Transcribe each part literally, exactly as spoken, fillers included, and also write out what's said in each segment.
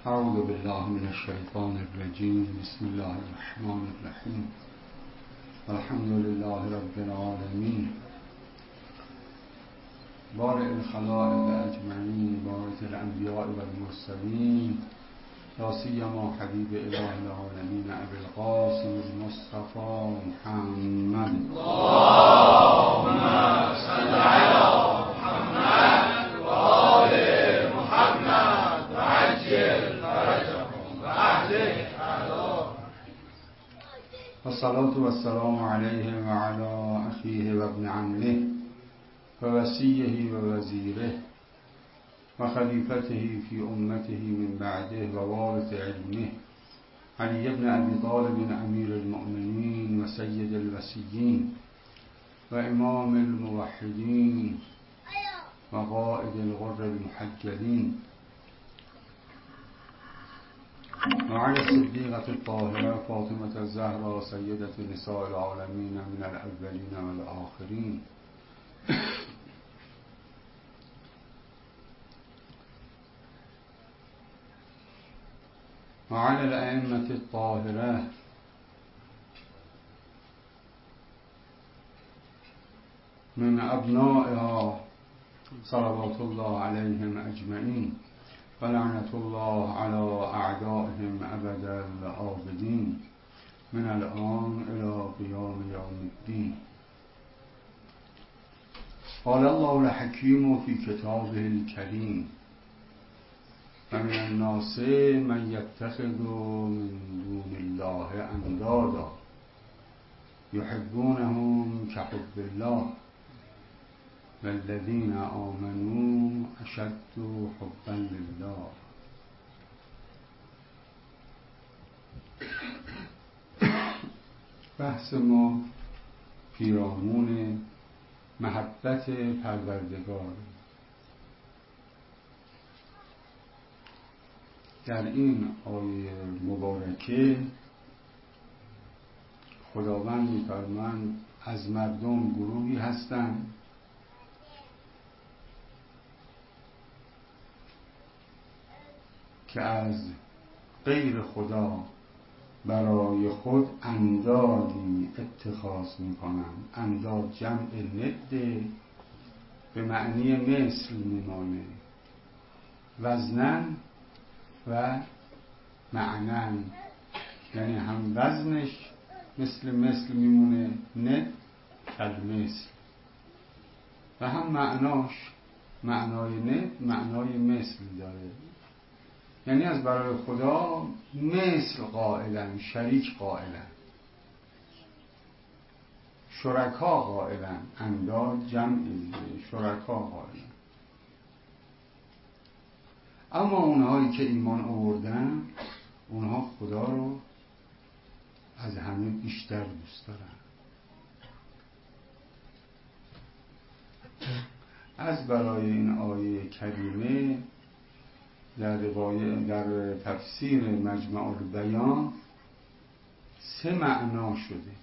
اعوذ بالله من الشیطان الرجیم. بسم الله الرحمن الرحیم. الحمد لله رب العالمین، بارئ الخلائق اجمعین، باعث الانبیاء والمرسلین، لا سیما حبیب اله العالمین ابی القاسم المصطفى محمد. اللهم صل علی محمد و آل محمد و عجل فرجهم و اهله اعلا. والصلاة والسلام علیه و علی اخیه و ابن عمه و وصیه و وزیره و خلیفته فی امته من بعده و وارث علمه علی بن ابی طالب امیر المؤمنین و سید الوصیین و امام الموحدین و قائد الغر المحجلین و علی الصدیقة الطاهرة فاطمة الزهرا سیدة نساء العالمین من الاولین و الاخرین و علی الائمة الطاهرة من ابنائها صلوات الله علیهم اجمعین و لعنت الله علی اعدائهم ابد الآبدین من الآن الى قیام یوم الدین. قال الله الحکیم فی کتابه الکریم و من الناس من یتخذ من دون الله اندادا یحبونهم کحب الله والذین آمنوا اشد حبا لله. بحث ما پیرامون محبت پروردگار. در این آیه مبارکه خداوند می‌فرماید از مردم گروهی هستند که از غیر خدا برای خود اندادی اتخاذ می‌کنند. انداد جمع ند به معنی مثل میمانه، وزنن و معنن، یعنی هم وزنش مثل مثل میمونه ند کالمثل و هم معناش معنای ند معنای مثل داره، یعنی از برای خدا مثل قائلن، شریک قائلن، شرکا قائلن. انداد جمع شرکا قائلن. اما اونهایی که ایمان آوردن اونها خدا رو از همه بیشتر دوست دارن. از برای این آیه کریمه در روایت در تفسیر مجمع البیان سه معنا شده.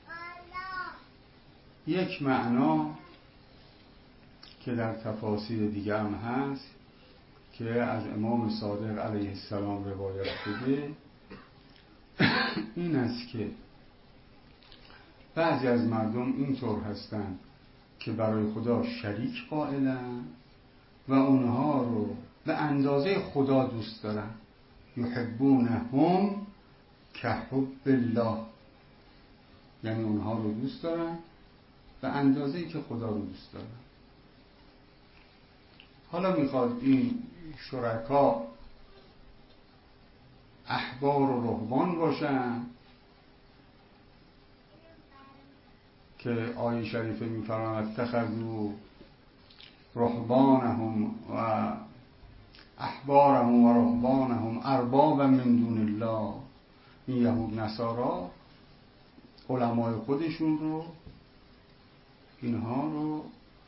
یک معنا که در تفاسیر دیگه هم هست که از امام صادق علیه السلام روایت شده این است که بعضی از مردم اینطور هستند که برای خدا شریک قائلن و اونها رو به اندازه خدا دوست دارن. یحبونهم کحب الله، یعنی اونها رو دوست دارن به اندازه‌ای که خدا رو دوست دارن. حالا میخواد این شرکا احبار و رهبان باشن که آیه شریفه میفرماید اتخذوا رهبانهم و احبارهم و رهبانهم اربابا من دون الله. این یهود نصارا علمای خودشون رو اینها رو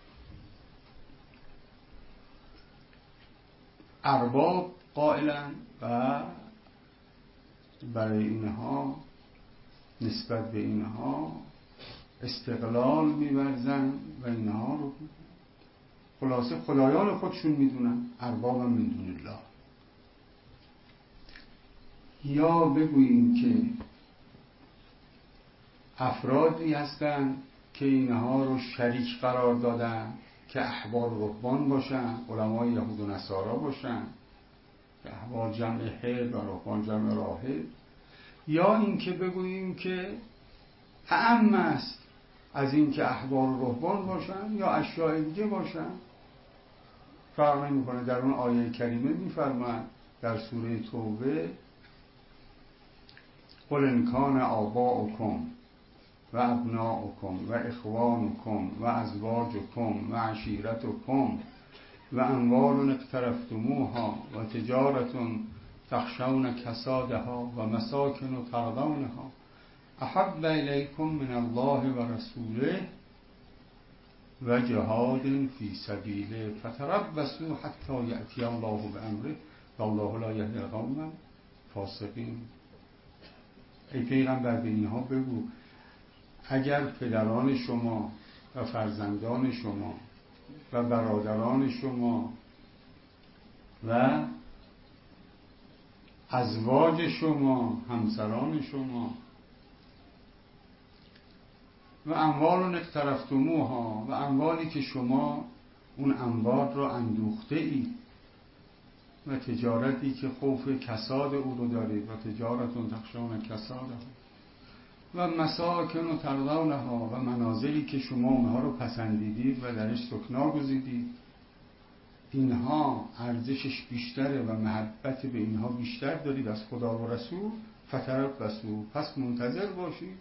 ارباب قائلن و برای اینها نسبت به اینها استقلال می‌ورزن و اینها رو خلاصه خدایان خودشون میدونن، ارباب من دون الله. یا بگوییم که افرادی هستند که اینها رو شریک قرار دادن که احبار و رهبان باشن، علمای یهود و نصارا باشن، که احبار جمع حبر و رهبان جمع راهب، یا اینکه بگوییم که اعم است از این که احبار و رهبان باشن یا اشیاء دیگه باشن، فرق نمی‌کنه. در اون آیه کریمه می‌فرماید در سوره توبه قل ان کان آباؤکم و ابناؤکم و اخوانکم و ازواجکم و عشیرتکم و اموال اقترفتموها و تجارت تخشون کسادها و مساکن ترضونها احب الیکم من الله و رسوله و جهاد فی سبیله فتربصوا حتی یأتی الله بامره والله لا یهدی القوم الفاسقین. ای پیغمبر به اینها بگو اگر پدران شما و فرزندان شما و برادران شما و ازواج شما، همسران شما و اموال اقترفتموها و اموالی که شما اون اموال رو اندوخته اید و تجارتی که خوف کساد او رو دارید و تجارتون تخشون کسادها و مساکن و ترضونها و منازلی که شما اونها رو پسندیدید و درش سکنا گزیدید، اینها ارزشش بیشتره و محبت به اینها بیشتر دارید از خدا و رسول، فتربصوا پس منتظر باشید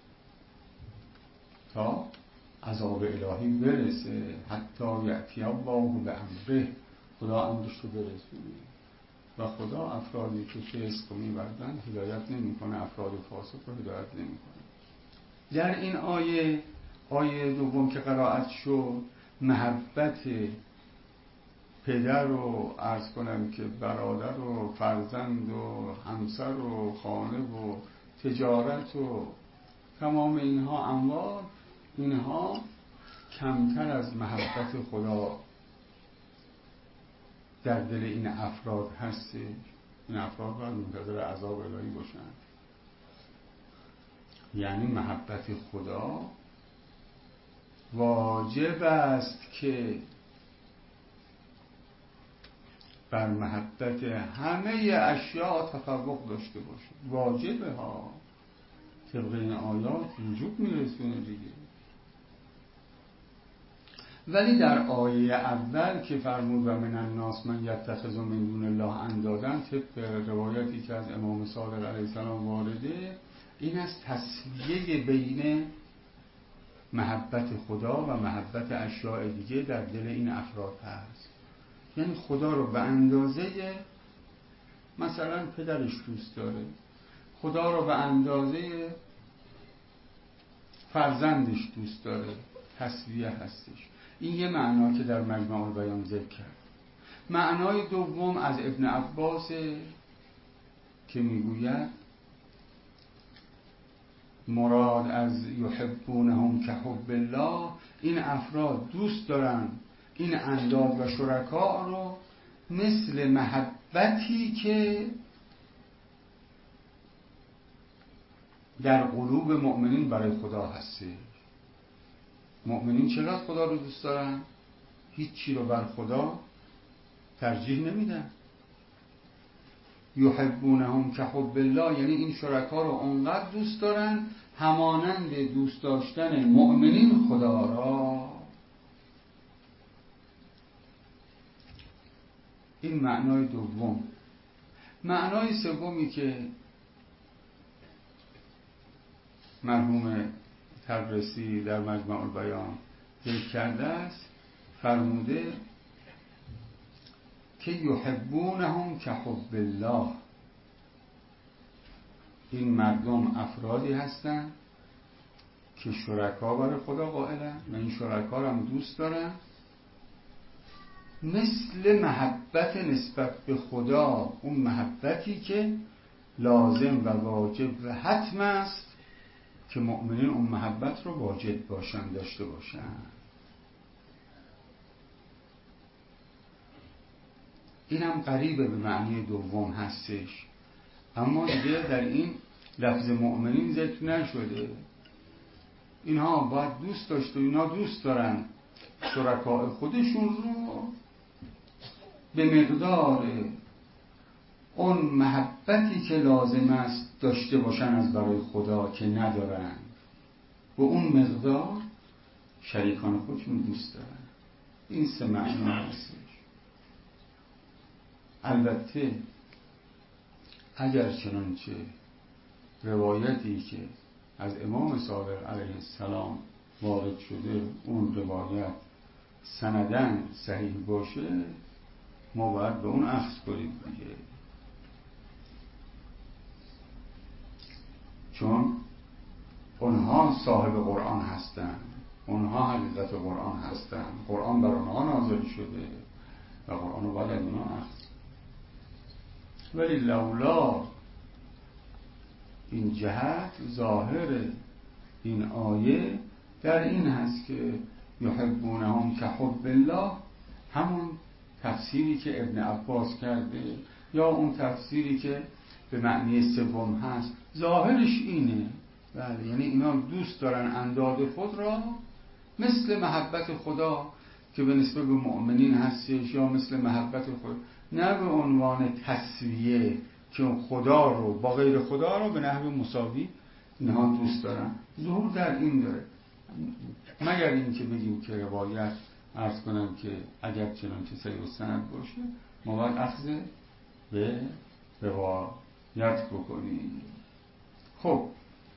تا عذاب الهی برسه، حتی یأتی الله بامره، خدا امرش رو برسونه. و خدا افرادی که فسق می‌ورزن هدایت نمی‌کنه، افراد فاسق رو هدایت نمی‌کنه. در این آیه آیه دوم که قرائت شد، محبت پدر و عرض کنم که برادر و فرزند و همسر و خانه و تجارت و تمام اینها اموال، اینها کمتر از محبت خدا در دل این افراد هست. این افراد باید منتظر عذاب الهی باشن. یعنی محبت خدا واجب است که بر محبت همه اشیاء تفوق داشته باشه. واجبه ها، طبق این آیات وجوب میرسونه دیگه. ولی در آیه اول که فرمود و من الناس من یتخذ من دون الله اندادن، طبق روایتی که از امام صادق علیه السلام وارده، این از تسویه بین محبت خدا و محبت اشیاء دیگه در دل این افراد هست. یعنی خدا رو به اندازه مثلا پدرش دوست داره، خدا رو به اندازه فرزندش دوست داره، تسویه هستش. این یه معنا که در مجمع البیان ذکر کرد. معنای دوم از ابن عباس که میگوید مراد از یحبونهم که حب الله، این افراد دوست دارن این انداد و شرکا رو مثل محبتی که در قلوب مؤمنین برای خدا هستی. مؤمنین چقدر خدا رو دوست دارن؟ هیچی رو بر خدا ترجیح نمیدن. یحبونهم که حب الله یعنی این شرکا رو اونقدر دوست دارن همانند دوست داشتن مؤمنین خدا را. این معنای دوم. معنای سومی که مرحوم تبرسی در مجمع البیان ذکر کرده است، فرموده که یحبونهم که حب الله، این مردم افرادی هستند که شرکا برای خدا قائلن و این شرکا هم دوست دارن مثل محبت نسبت به خدا، اون محبتی که لازم و واجب و حتم است که مؤمنین اون محبت رو واجب باشن، داشته باشن. اینم قریب به معنی دوم هستش. اما دیگه در این لفظ مؤمنین ذکر نشده. اینها باید دوست داشته، اینها دوست دارن شرکای خودشون رو به مقدار اون محبتی که لازم است داشته باشن از برای خدا که ندارن، و اون مقدار شریکان خودشون دوست دارن. این سه معنا هستش. البته اگر چنانچه روایتی که از امام صادق علیه السلام وارد شده اون روایت سندن صحیح باشه، ما باید به اون اخذ کنیم دیگه، چون اونها صاحب قرآن هستن، اونها حقیقت قرآن هستن، قرآن بر اونها نازل شده و قرآن رو باید از اونها اخذ. ولی لولا این جهت ظاهر این آیه در این هست که یحبونهم کحب الله، همون تفسیری که ابن عباس کرده یا اون تفسیری که به معنی سوم هست، ظاهرش اینه. بله، یعنی اینا دوست دارن انداد خود را مثل محبت خدا که به نسبت به مؤمنین هستش، یا مثل محبت خود، نه به عنوان تسویه که خدا رو با غیر خدا رو به نحو مساوی اینها دوست دارن. ظهور در این داره، مگر این که بگیم که روایت عرض کنم که اگر چنانچه صحیح السند باشه ما باید اخذ به روایت بکنیم. خب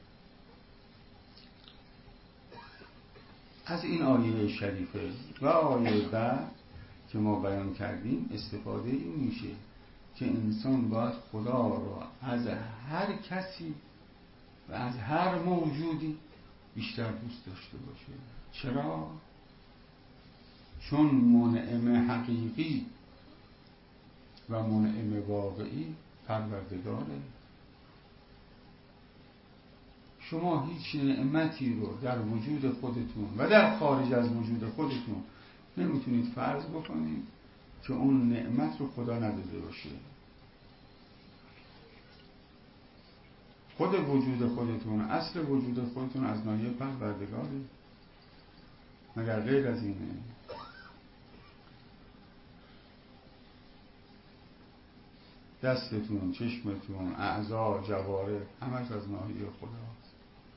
از این آیه شریفه و آیه بعد که ما بیان کردیم استفاده این میشه که انسان باید خدا رو از هر کسی و از هر موجودی بیشتر دوست داشته باشه. چرا؟ چون منعم حقیقی و منعم واقعی پروردگاره. شما هیچ نعمتی رو در وجود خودتون و در خارج از وجود خودتون نمیتونید فرض بکنید که اون نعمت رو خدا نداده باشه. خود وجود خودتون، اصل وجود خودتون از ناحیه پروردگاره، مگر غیر از اینه؟ دستتون، چشمتون، اعضا، جوارح همش از ناحیه خداست.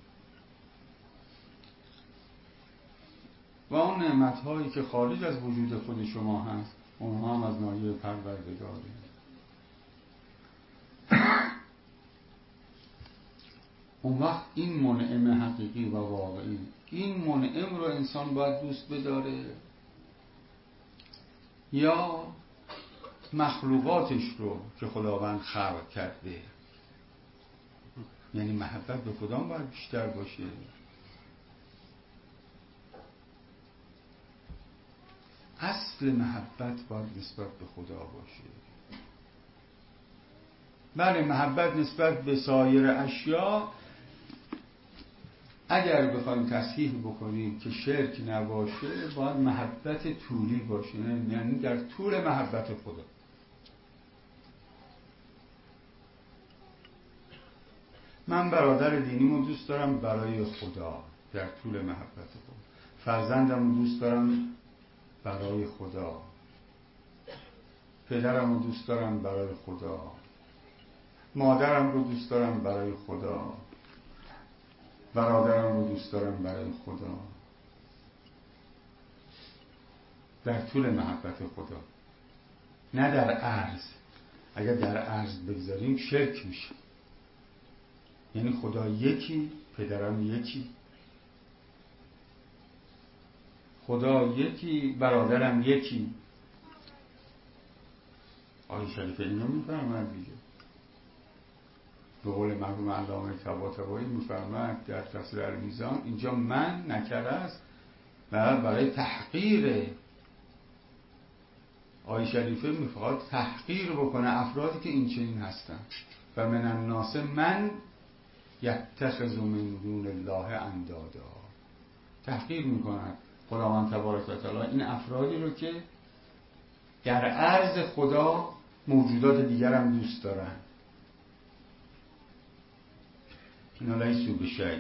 و اون نعمت‌هایی که خارج از وجود خود شما هست اونها هم از ناحیه پروردگاره. اون وقت این منعم حقیقی و واقعی، این منعم رو انسان باید دوست بداره یا مخلوقاتش رو که خداوند خلق کرده؟ یعنی محبت به کدام باید بیشتر باشه؟ اصل محبت باید نسبت به خدا باشه. بله، محبت نسبت به سایر اشیا اگر بخوایم تصحیح بکنیم که شرک نباشه باید محبت طولی باشه، یعنی در طول محبت خدا. من برادر دینیمو دوست دارم برای خدا در طول محبت خدا، فرزندمو دوست دارم برای خدا، پدرمو دوست دارم برای خدا، مادرم رو دوست دارم برای خدا، برادرم رو دوست دارم برای خدا، در طول محبت خدا، نه در عرض. اگر در عرض بگذاریم شرک میشه. یعنی خدا یکی، پدرم یکی، خدا یکی، برادرم یکی. آیه شریفه اینو میفرماید دیگه. به قول مرحوم علامه طباطبایی میفرماید در تفسیر المیزان، اینجا من نکره است و برای تحقیر. آیه شریفه میخواد تحقیر بکنه افرادی که این چنین هستن. و من الناس من یتخذ من دون الله اندادا، تحقیر میکنن خداوند تبارک و تعالی این افرادی رو که در عرض خدا موجودات دیگر هم دوست دارن. اینا لیسو بشی،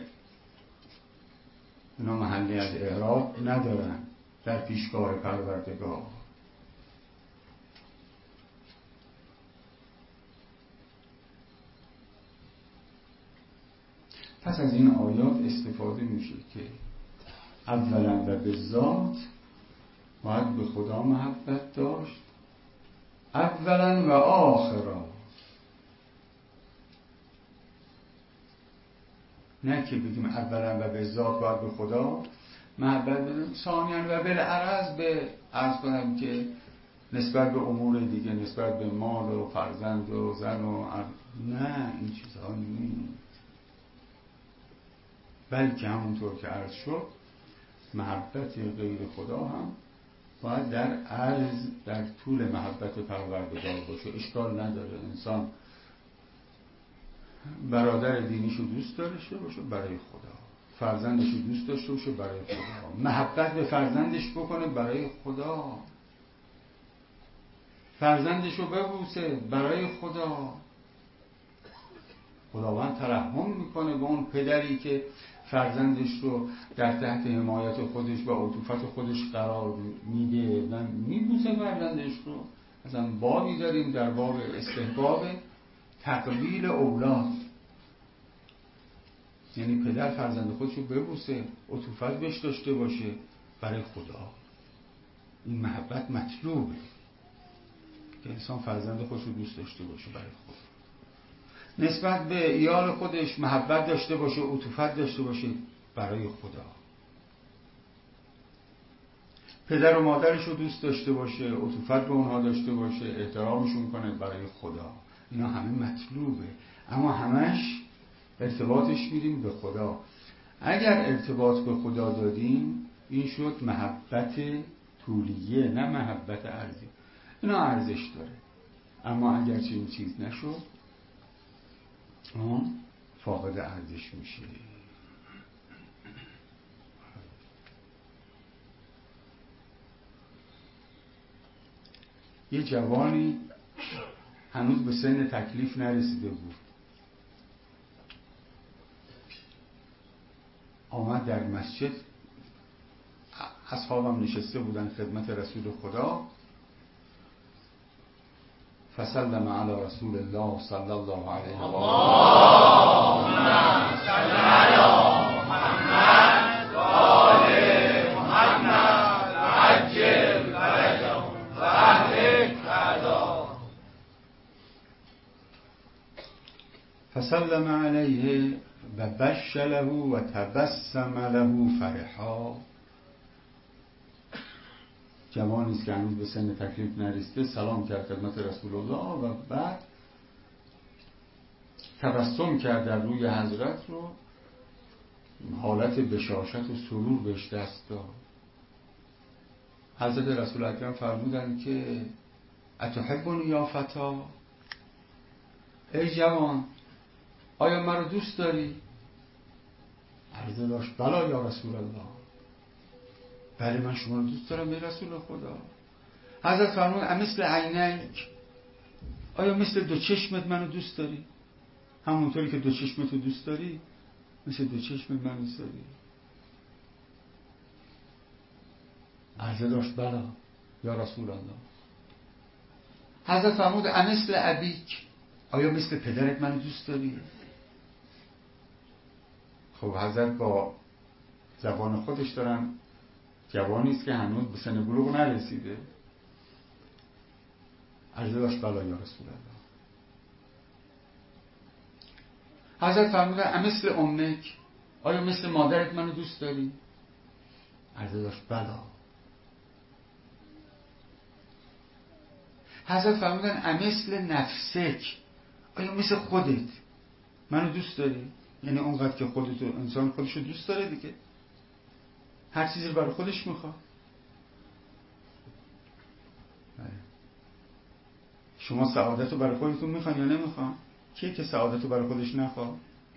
اینا محلی از اعراب ندارن در پیشگاه پروردگار. پس از این آیات استفاده میشه که اولا و به ذات باید به خدا محبت داشت، اولا و آخرا، نه که بگیم اولا و به ذات باید به خدا محبت بدیم، ثانیاً و بالعرض به عرض کنم که نسبت به امور دیگه، نسبت به مال و فرزند و زن و عرض. نه، این چیزها نیست، بلکه همونطور که عرض شد محبت غیر خدا هم باید در عرض در طول محبت پروردگار باشه. اشکال نداره انسان برادر دینیشو دوست داشته باشه برای خدا، فرزندشو دوست داشته باشه برای خدا، محبت به فرزندش بکنه برای خدا، فرزندشو ببوسه برای خدا. خداوند ترحم میکنه به اون پدری که فرزندش رو در تحت حمایت خودش و عطوفت خودش قرار میده و میبوسه فرزندش رو. مثلا بابی داریم در باب استحباب تقبیل اولاد، یعنی پدر فرزند خودش رو ببوسه، عطوفت بهش داشته باشه برای خدا. این محبت مطلوبه که انسان فرزند خودش رو دوست داشته باشه برای خدا، نسبت به ایال خودش محبت داشته باشه، عطوفت داشته باشه برای خدا، پدر و مادرش رو دوست داشته باشه، عطوفت به اونها داشته باشه، احترامشون کنه برای خدا. اینا همه مطلوبه، اما همش ارتباطش میدیم به خدا. اگر ارتباط به خدا دادیم این شد محبت طولیه، نه محبت ارزی. اینا ارزش داره، اما اگر چنین چیز نشد آن فاقد ارزش میشه. یه جوانی هنوز به سن تکلیف نرسیده بود، آمد در مسجد، اصحابم نشسته بودن خدمت رسول خدا، فسلم علی رسول الله صلی الله علیه و آله صلی علی محمد و آل محمد و عجل فرجهم و اهلک اعداءهم. فسلم علیه و بشله و تبسم له فرحا. جوانی است که هنوز به سن تکلیف نرسیده سلام کرد خدمت رسول الله و بعد تبسم کرد در روی حضرت رو، حالت بشاشت و سرور بهش دست داد. حضرت رسول اکرم فرمودند که اتحبنی یا فتا، ای جوان آیا مرا دوست داری؟ عرضه داشت بلا یا رسول الله، بله من شما رو دوست دارم ای رسول خدا. حضرت فرمود امثل عینیک، آیا مثل دو چشمت منو دوست داری؟ همونطوری که دو چشمت رو دوست داری مثل دو چشمت منو دوست داری؟ عرضه داشت بلا یا رسول الله. حضرت فرمود امثل ابیک، آیا مثل پدرت منو دوست داری؟ خب حضرت با زبان خودش دارن، جوانی است که هنوز به سن بلوغ نرسیده. عرضه داشت بلا یا رسول الله. حضرت فرمودن امثل امک، آیا مثل مادرت منو دوست داری؟ عرضه داشت بلا. حضرت فرمودن امثل نفسک، آیا مثل خودت منو دوست داری؟ یعنی اونقدر که خودت، انسان خودشو دوست داره دیگه، هر چیزی برای خودش میخواد. شما سعادت رو برای خودتون میخوان یا نمیخوان؟ کیه که سعادت رو برای خودش نخواد؟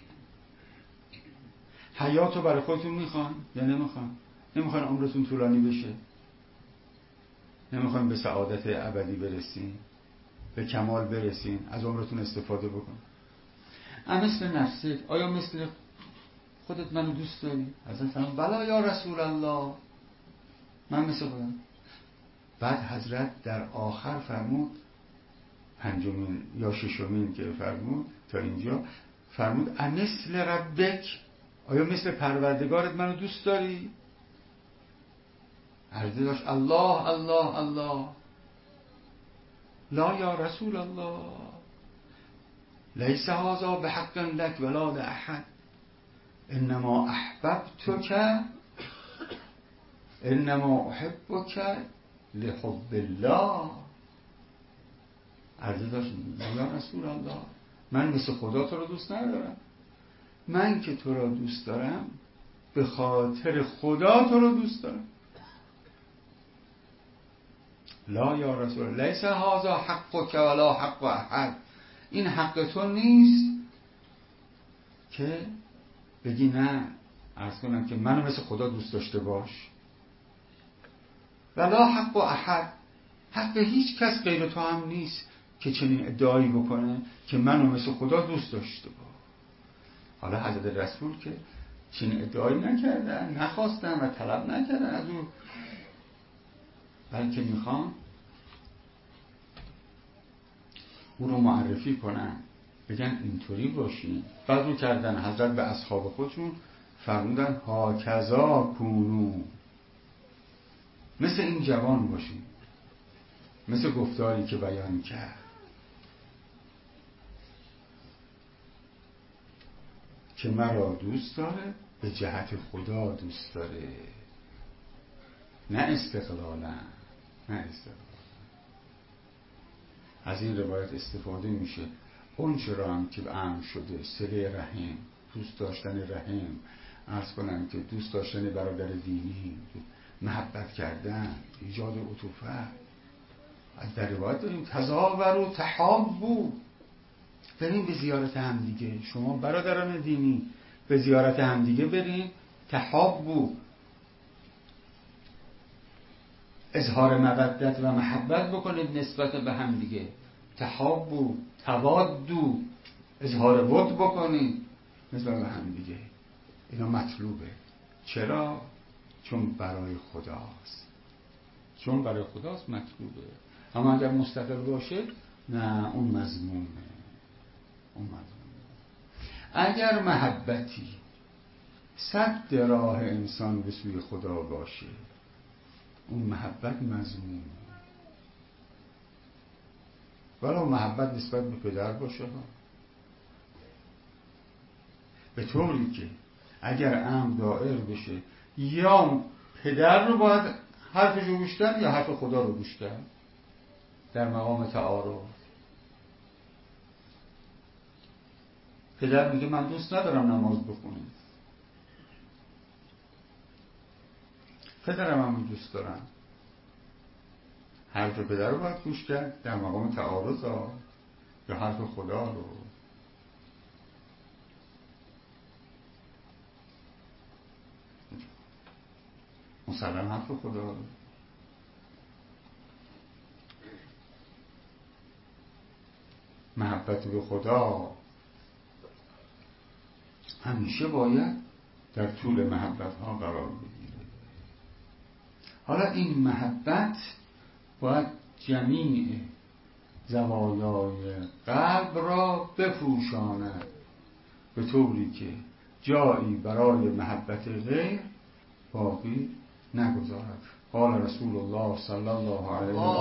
حیات رو برای خودتون میخوان یا نمیخوان؟ نمیخوان عمرتون طولانی بشه؟ نمیخوان به سعادت ابدی برسین، به کمال برسین، از عمرتون استفاده بکن؟ ام مثل نفسک، آیا مثل خودت منو دوست داری؟ حضرت فرمود بلا یا رسول الله، من مثل خودم. بعد حضرت در آخر فرمود، پنجمین یا ششمین که فرمود تا اینجا، فرمود امثل ربک، آیا مثل پروردگارت منو دوست داری؟ عرضه داشت الله الله الله. لا یا رسول الله، لیس هذا بحق لک ولا لاحد، انما احببتک، انما احبک لحب الله. عرضه داشت یا رسول الله، من مثل خدا تو رو دوست ندارم، من که تو رو دوست دارم به خاطر خدا تو رو دوست دارم. لا یا رسول الله، لیس هذا حقک ولا حق احد، این حق تو نیست که بگی نه، عرض کنم که منو مثل خدا دوست داشته باش. ولا حق احد، حق هیچ کس غیر تو هم نیست که چنین ادعایی بکنه که منو مثل خدا دوست داشته باش. حالا حضرت رسول که چنین ادعایی نکردن، نخواستن و طلب نکردن از او، بلکه میخوان او رو معرفی کنن، بگن اینطوری باشین. بعد رو کردن حضرت به اصحاب خودشون فرمودن هاکذا کونو، مثل این جوان باشین، مثل گفتاری که بیان کرد که مرا دوست داره به جهت خدا دوست داره، نه استقلالا، نه استقلالا. از این روایت استفاده میشه اون چرا هم که امر شده صله رحم، دوست داشتن رحم، عرض کنم که دوست داشتن برادر دینی، محبت کردن، ایجاد عطوفه. از در روایت داریم تزاوروا تحابوا، بریم به زیارت همدیگه، شما برادران دینی به زیارت همدیگه بریم، تحابوا، اظهار مودت و محبت بکنید نسبت به همدیگه، تحابوا توادوا، اظهار ود بکنید نسبت به همدیگه. اینا مطلوبه. چرا؟ چون برای خداست، چون برای خداست مطلوبه. اما اگر مستقل باشه نه، اون مذمومه، اون مذمومه. اگر محبتی سد راه انسان به سوی خدا باشه، اون محبت مذمومه. ولو محبت نسبت به پدر باشه، به طوری که اگر امر دائر بشه یا پدر رو باید حرفش رو گوش کرد یا حرف خدا رو گوش کرد در مقام تعارض. پدر میگه من دوست ندارم نماز بخونی، پدرم هم دوست دارم، حرف پدر رو باید گوش کرد در مقام تعارض ها، یا حرف خدا رو. مسلم حرف خدا رو. محبت به خدا همیشه باید در طول محبت ها قرار بگیره. حالا این محبت باید جمیع زوایای قلب را بپوشاند، به طوری که جایی برای محبت غیر باقی نگذارد. قال رسول الله صلی الله علیه و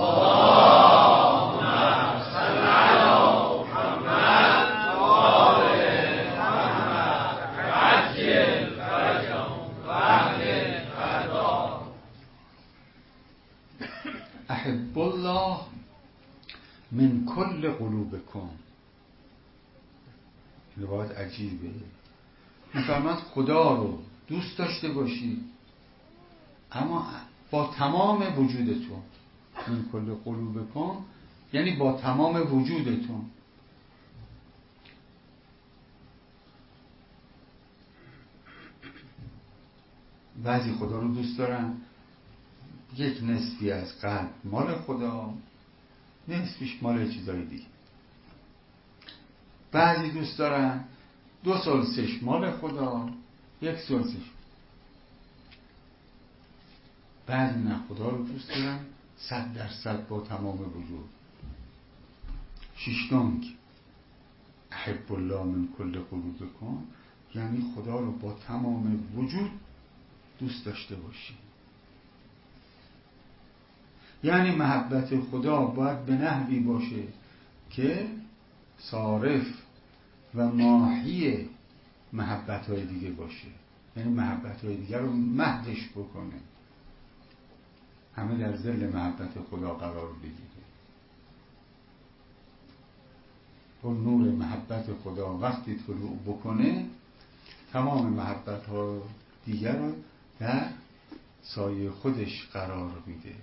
احب الله من کل قلوبکم. روایت عجیبه، میفرماد خدا رو دوست داشته باشی اما با تمام وجودتون. من کل قلوبکم یعنی با تمام وجودتون. بعضی خدا رو دوست دارن، یک نصفی از قلب مال خدا، نصفیش مال چیزای دیگه. بعضی دوست دارن دو ثلثش مال خدا، یک ثلثش. بعضی نه خدا رو دوست دارن صد درصد با تمام وجود. ششتونگ احب الله من کل قلوبکم، یعنی خدا رو با تمام وجود دوست داشته باشی. یعنی محبت خدا باید به نحوی باشه که صارف و ماحی محبت‌های دیگه باشه، یعنی محبت‌های دیگه رو محوش بکنه، همه در ظل محبت خدا قرار بگیره. اون نور محبت خدا وقتی طلوع بکنه تمام محبت‌ها دیگر رو در سایه خودش قرار میده.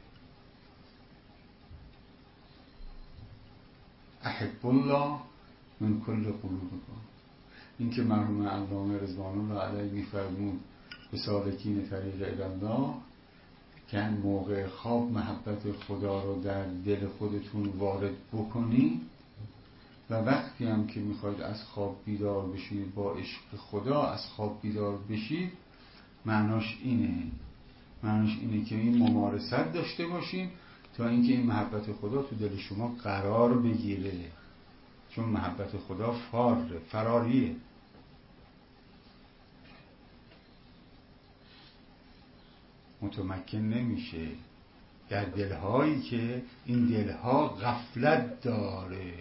احب الله من کل قلوبکم. این که مرحوم علامه رضوان الله علیه می‌فرمود به سالکین طریق الله که موقع خواب محبت خدا رو در دل خودتون وارد بکنی و وقتی هم که میخواید از خواب بیدار بشید با عشق خدا از خواب بیدار بشید، معناش اینه معناش اینه که این ممارست داشته باشین تا اینکه این محبت خدا تو دل شما قرار بگیره. چون محبت خدا فاره، فراریه. متمکن نمیشه در دلهایی که این دلها غفلت داره.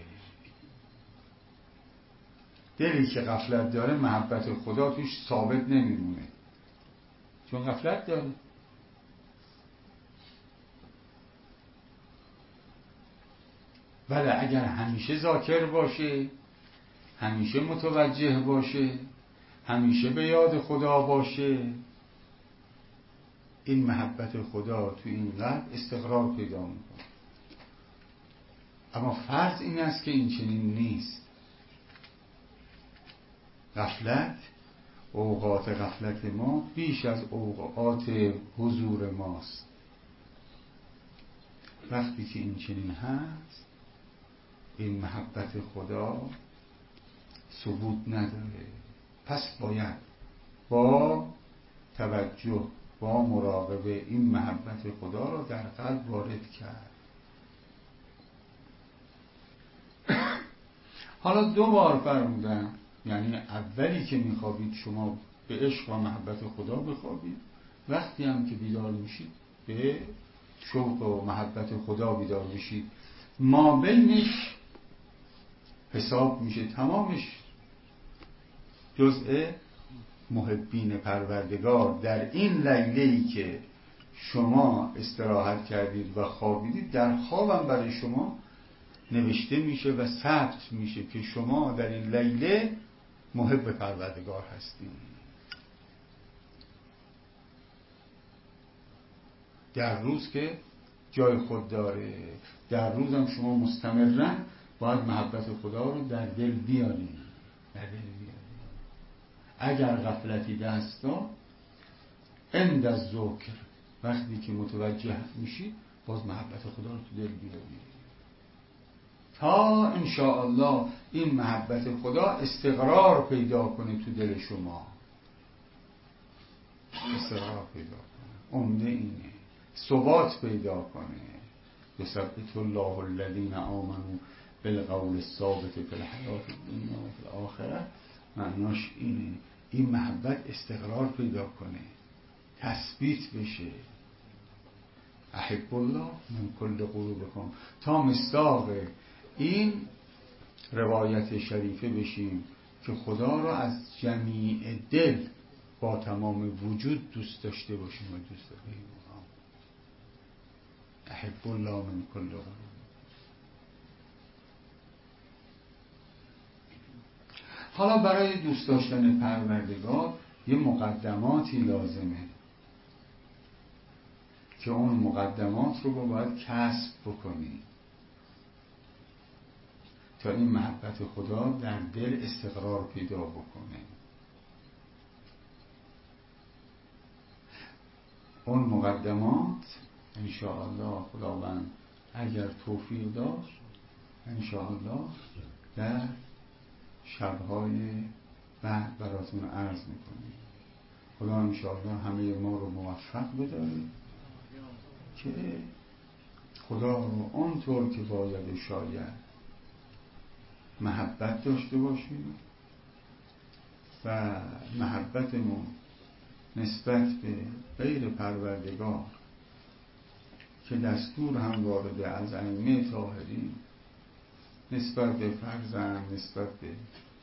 دلی که غفلت داره محبت خدا توش ثابت نمیمونه، چون غفلت داره. ولی اگر همیشه ذاکر باشه، همیشه متوجه باشه، همیشه به یاد خدا باشه، این محبت خدا تو این قلب استقرار پیدا میکنه. اما فرض این است که این چنین نیست. غفلت، اوقات غفلت ما بیش از اوقات حضور ماست. وقتی که این چنین هست این محبت خدا ثبوت نداره. پس باید با توجه با مراقبه این محبت خدا رو در قلب وارد کرد. حالا دو بار فرمودم، یعنی اولی که میخوابید شما به عشق و محبت خدا بخوابید، وقتی هم که بیدار میشید به شوق و محبت خدا بیدار بشید. ما بینش حساب میشه تمامش جزء محبین پروردگار. در این لیله‌ای که شما استراحت کردید و خوابیدید، در خوابم برای شما نوشته میشه و ثبت میشه که شما در این لیله محب پروردگار هستید. در روز که جای خود داره، در روز هم شما مستمرا باید محبت خدا رو در دل بیارید، در دل بیارید. اگر غفلتی دست داد عند الذکر، وقتی که متوجه میشید باز محبت خدا رو تو دل بیارید تا انشاءالله این محبت خدا استقرار پیدا کنه تو دل شما، استقرار پیدا کنه. عمده اینه، ثبات پیدا کنه. یثبت الله الذین آمنوا بالقول الثابت فی الحیاة الدنیا و فی الآخرة. معناش اینه این محبت استقرار پیدا کنه، تثبیت بشه. احب الله من کل قلوبکم، تا مصداق این روایت شریفه بشیم که خدا را از جمیع دل با تمام وجود دوست داشته باشیم و دوست داریم. احب الله من کل قلوبکم. حالا برای دوست داشتن پروردگار یه مقدماتی لازمه که اون مقدمات رو باید کسب بکنی تا این محبت خدا در دل استقرار پیدا بکنه. اون مقدمات انشاءالله خداوند اگر توفیق داشت انشاءالله در شبهای بعد براتون عرض میکنیم. خدا انشاءالله همه ما رو موفق بداره که خدا رو آنطور که باید و شاید محبت داشته باشیم و محبتمون نسبت به غیر پروردگار که دستور هم وارده از ائمه طاهرین نسبت به فرزند، نسبت به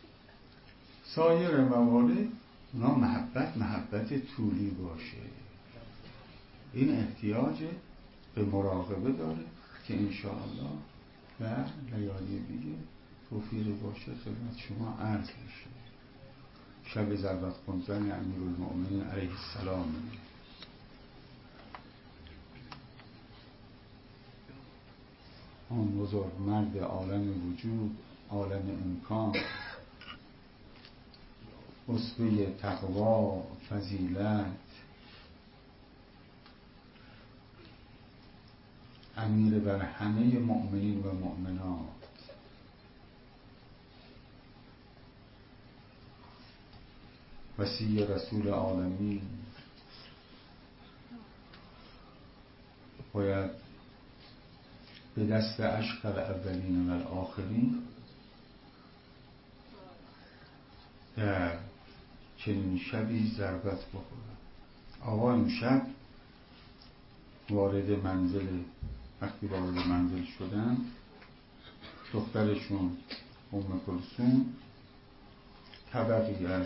سایر موارد، اونا محبت محبت طولی باشه. این احتیاج به مراقبه داره که انشاءالله در لیالی دیگه توفیق باشه خدمت شما عرض بشه. شب ضربت خونزن امیرالمؤمنین علیه السلام. آن بزرگ مرد عالم وجود، عالم امکان، اسوه تقوا، فضیلت، امیر بر همه مؤمنین و مؤمنات، وصی رسول عالمین، باید به دست عشق الاولین و الاخرین در چنین شبی ضربت بخورد. آقا امشب وارد منزل وقتی وارد منزل شدن، دخترشون ام کلثوم طبقی از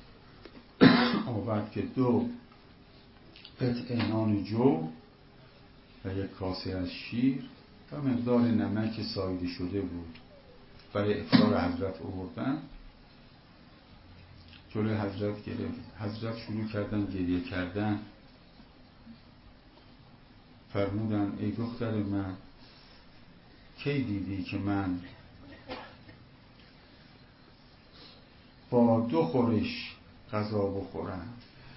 آورد که دو قطعه نان جو و یک کاسه از شیر و مقدار نمک ساییده شده بود برای افطار حضرت آوردن. جلوی حضرت گرفت. حضرت شروع کردن گریه کردن. فرمودن ای دختر من، کی دیدی که من با دو خورش غذا بخورم؟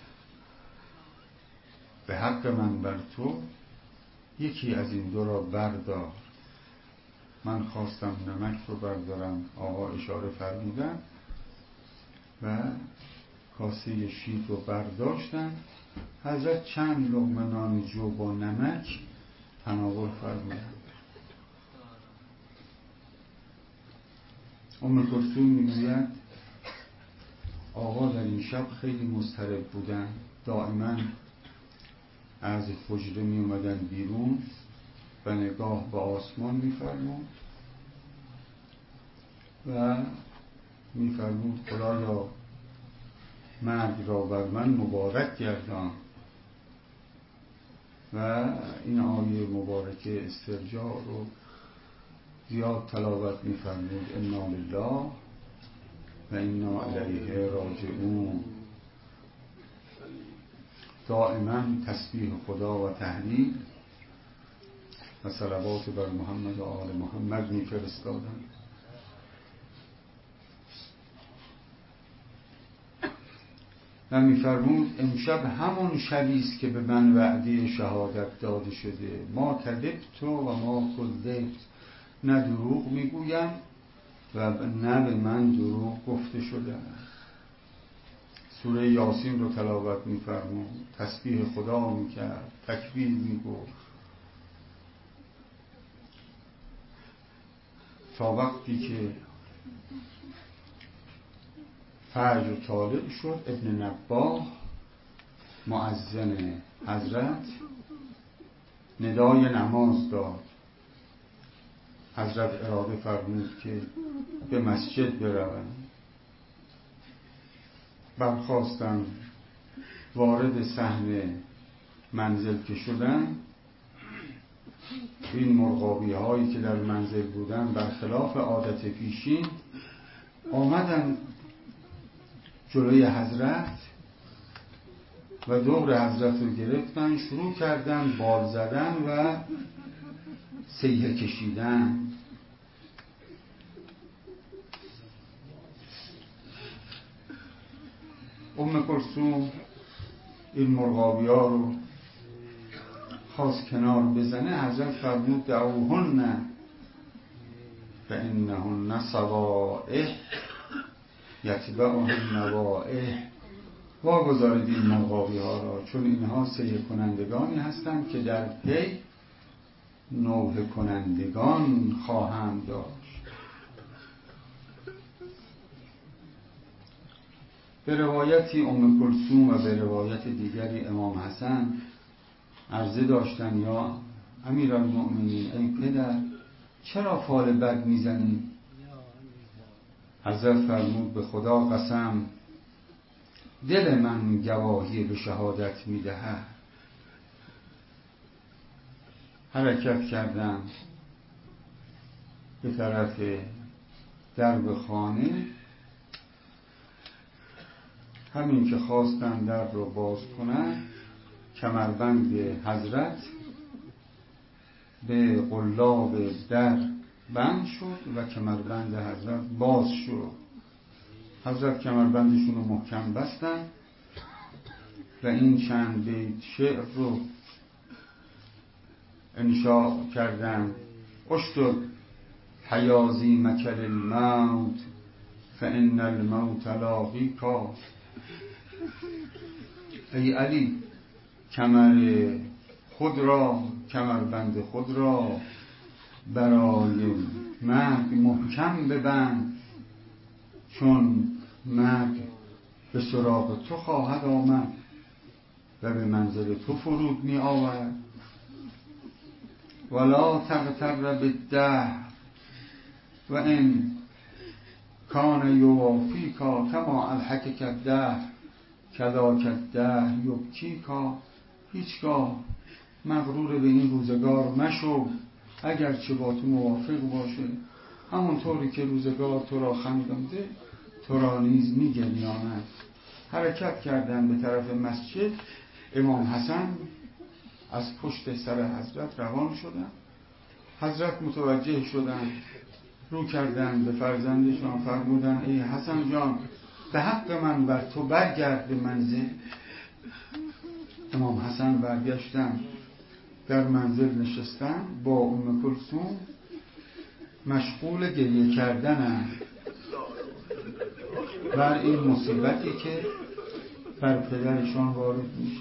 به حق من بر تو یکی از این دو را بردار. من خواستم نمک رو بردارم، آقا اشاره فرمودن و کاسه شیر رو برداشتن. حضرت چند لقمه نان جو با نمک تناول فرمودن. ام کلثوم میگوید آقا در این شب خیلی مضطرب بودن، دائما از حجره می اومدن بیرون و نگاه به آسمان میفرمود و میفرمود خدایا مرگ را بر من مبارک گردان. و این آیه مبارکه استرجاع رو زیاد تلاوت میفرمود. انا لله و انا الیه راجعون. دائما تسبیح خدا و تهلیل و صلوات بر محمد و آل محمد میفرستادن. و میفرمود امشب همون شبیست که به من وعده شهادت داده شده. ما کذبت و ما کذبت، نه دروغ میگویم و نه به من دروغ گفته شده. سوره یاسین رو تلاوت میفرمود، تسبیح خدا میکرد، تکبیر میگفت تا وقتی که فجر طالع شد. ابن نباه مؤذن حضرت ندای نماز داد. حضرت اراده فرمود که به مسجد بروند. برخواستن، وارد صحن منزل که شدن، این مرغابی هایی که در منزل بودن برخلاف عادت پیشین آمدن جلوی حضرت و دور حضرت رو گرفتن، شروع کردن بال زدن و صیحه کشیدن. ام کلثوم این مرغابی ها رو خواست کنار بزنه. حضرت فرمود دعوهن فانهن صوائح یتبعها النوائح، واگذارید این مرغابی ها را، چون اینها سیر کنندگانی هستند که در پی نوحه کنندگان خواهند داشت. به روایتی ام کلثوم و به روایت دیگری امام حسن عرضه داشتن یا امیرالمؤمنین ای پدر چرا فال بد میزنی؟ حضرت فرمود به خدا قسم دل من گواهی به شهادت میدهد. حرکت کردم به طرف درب خانه، همین که خواستن در رو باز کنن کمربند حضرت به قلاب در بند شد و کمربند حضرت باز شد. حضرت کمربندشون رو محکم بستن و این چند بیت شعر رو انشاء کردن: اشتد حیازی مکل الموت فان الموت لاقیکا. ای علی کمر خود را، کمربند خود را برای مرگ محکم ببند، چون مرگ به سراغ تو خواهد آمد و به منزل تو فرود می آورد. ولا تغتر بالدهر و ان کان یوافیکا کما الحقک الدهر کذاک الدهر یبکیکا. هیچگاه مغرور به این روزگار مشو، اگرچه با تو موافق باشه، همونطوری که روزگار تو را خندانده تو را نیز می‌گریاند. حرکت کردن به طرف مسجد. امام حسن از پشت سر حضرت روان شدن. حضرت متوجه شدن، رو کردن به فرزندشان، فرمودن ای حسن جان به حق من بر تو برگرد به منزل. امام حسن برگشتن، در منزل نشستن با ام کلثوم مشغول گریه کردنند بر این مصیبتی که بر پدرشان وارد میشه.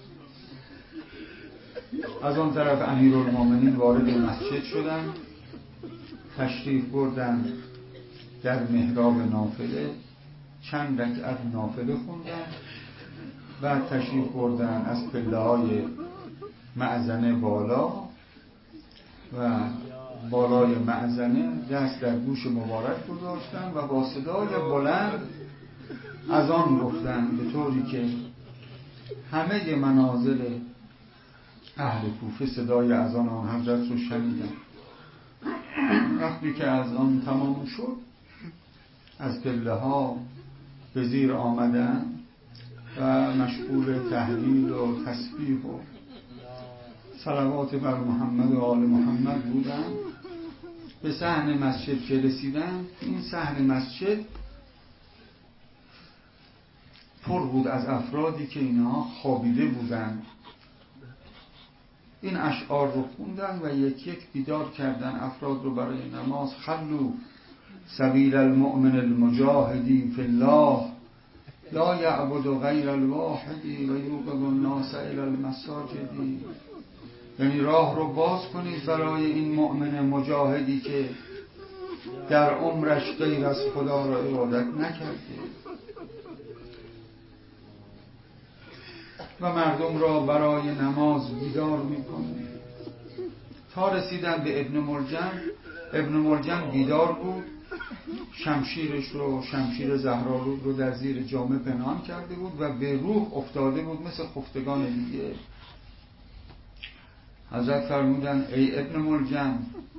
از آن طرف امیرالمومنین وارد مسجد شدن، تشریف بردن در محراب نافله، چند رکعت نافله خوندن، بعد تشریف بردن از پله های مأذنه بالا و بالای مأذنه دست در گوش مبارک گذاشتن و با صدای بلند از آن گفتن، به طوری که همه منازل اهل کوفه صدای از آن آن حضرت رو شنیدن. وقتی که از آن تمام شد از پله ها به زیر آمدن و مشغول تهلیل و تسبیح و صلوات بر محمد و آل محمد بودن. به صحن مسجد که رسیدن، این صحن مسجد پر بود از افرادی که اینها خوابیده بودن. این اشعار رو خوندن و یک یک بیدار کردن افراد رو برای نماز. خلو سبیل المؤمن المجاهدی فی الله لا یعبد غیر الواحدی و یوقظ الناس الی المساجدی. یعنی راه رو باز کنید برای این مؤمن مجاهدی که در عمرش غیر از خدا را عبادت نکرده و مردم را برای نماز بیدار میکنه. تا رسیدن به ابن ملجم. ابن ملجم بیدار بود، شمشیرش رو، شمشیر زهرآلود رو در زیر جامه پنهان کرده بود و به روح افتاده بود مثل خفتگان دیگه. حضرت فرمودن ای ابن ملجم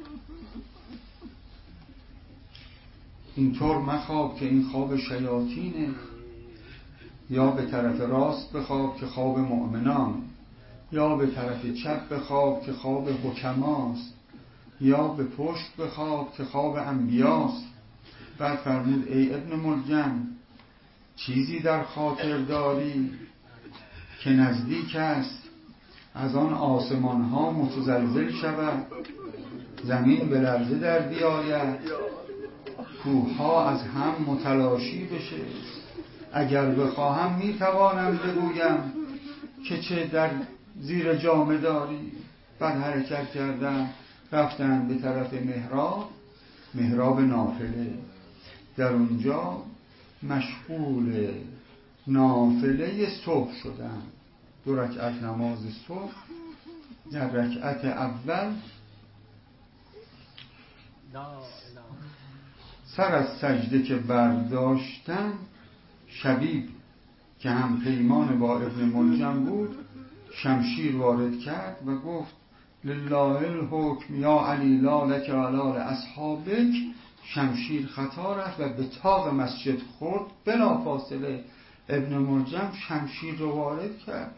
اینطور مخواب که این خواب شیاطینه، یا به طرف راست بخواب که خواب مؤمنان، یا به طرف چپ بخواب که خواب حکماست، یا به پشت بخواب که خواب انبیاست. بعد فرمود ای ابن ملجم چیزی در خاطر داری که نزدیک است از آن آسمان ها متزلزل شود، زمین به لرزه در بیاید، کوه‌ها از هم متلاشی بشه. اگر بخواهم میتوانم بگویم که چه در زیر جامه داری. بعد حرکت کردن، رفتن به طرف محراب، محراب نافله. در اونجا مشغول نافله صبح شدن. دو رکعت نماز صبح. در رکعت اول سر از سجده که برداشتن، شبیب که هم پیمان با ابن ملجم بود شمشیر وارد کرد و گفت لله الحکم یا علی لا لک ولا لاصحابک. شمشیر خطا رفت و به طاق مسجد خورد. بلا فاصله ابن ملجم شمشیر رو وارد کرد.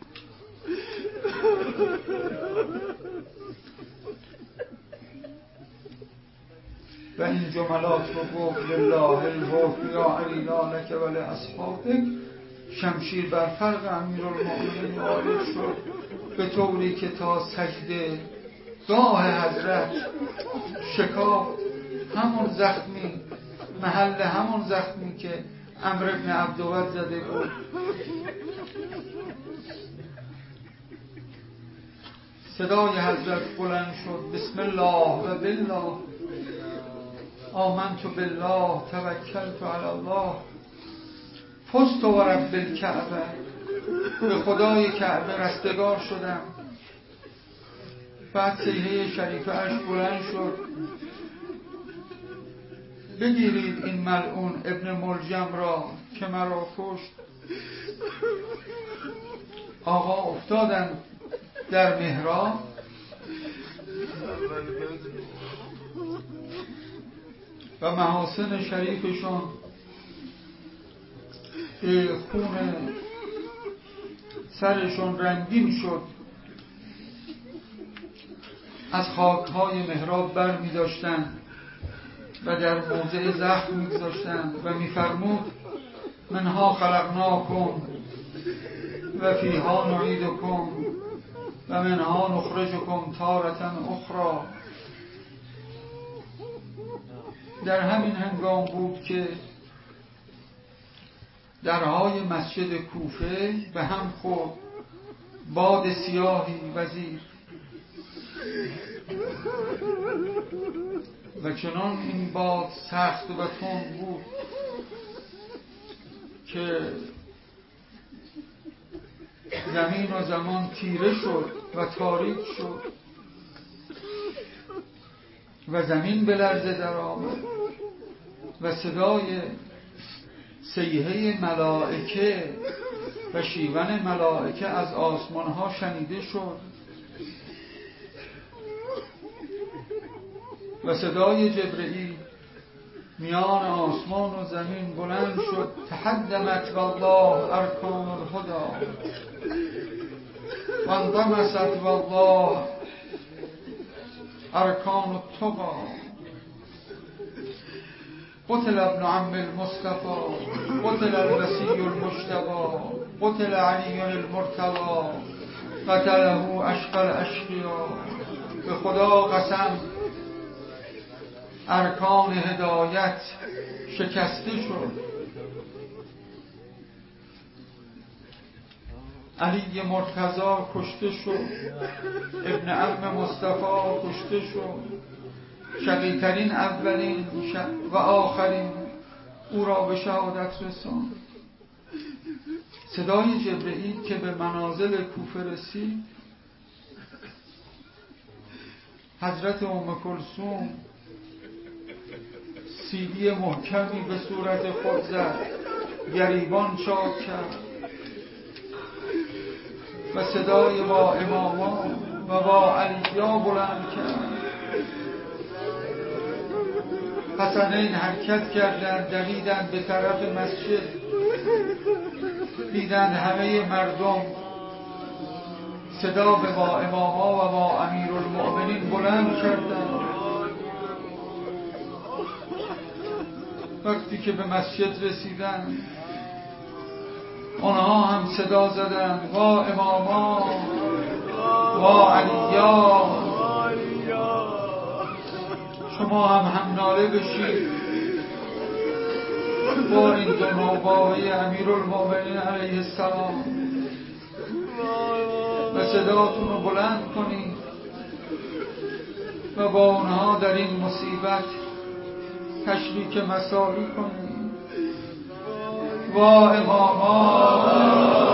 و این جملات رو گفت لله الحکم یا علی لا لک و لاصحابک. شمشیر بر فرق امیرالمؤمنین وارد شد، به طوری که تا سجده گاه حضرت شکاف همون زخمی، محل همون زخمی که عمرو بن عبدود زده بود. صدای حضرت بلند شد بسم الله و بالله آمنت بالله توکلت علی الله فزت و رب الکعبه. به خدای کعبه رستگار شدم. بعد صیحه شریفه اش بلند شد بگیرید این ملعون ابن ملجم را که مرا کشت. آقا افتادن در محراب. و محاسن شریفشون خون سرشون رنگین شد. از خاکهای محراب بر می داشتن و در موضع زخم می گذاشتن و می فرمود منها خلقناکم و فیها نعیدکم و منها نخرجکم تارة اخرى. در همین هنگام بود که درهای مسجد کوفه به هم خورد. باد سیاهی وزید و چنان این باد سخت و تند بود که زمین و زمان تیره شد و تاریک شد و زمین به لرزه در آمد و صدای صیحه ملائکه و شیون ملائکه از آسمان ها شنیده شد و صدای جبرئیل میان آسمان و زمین بلند شد تحدمت والله ارکان الهدی و انضمست والله ارکان التقی. قتل ابن عم المصطفى قتل الوصي المجتبى قتل علي المرتضى قتله اشقى الاشقیا. به خدا قسم ارکان هدایت شکسته شد. علی مرتضی کشته شد. ابن عم مصطفی کشته شد. شقی‌ترین اولین و آخرین او را به شهادت رساند. صدای جبرئیل که به منازل کوفه رسید، حضرت ام کلثوم سیدی محکمی به صورت خود زد، گریبان چاک کرد و صدای با امامان و با علیا بلند کرد. حسنین حرکت کردند، دویدند به طرف مسجد. دیدند همه مردم صدا به با اماما و با امیرالمؤمنین بلند کردند. وقتی که به مسجد رسیدند آنها هم صدا زدند وا اماما وا علیا. شما هم هم ناله بشید با این دو نوباوه امیرالمومنین علیه السلام و صداتون رو بلند کنید و با اونها در این مصیبت تشریک مساعی کنید. وا امامان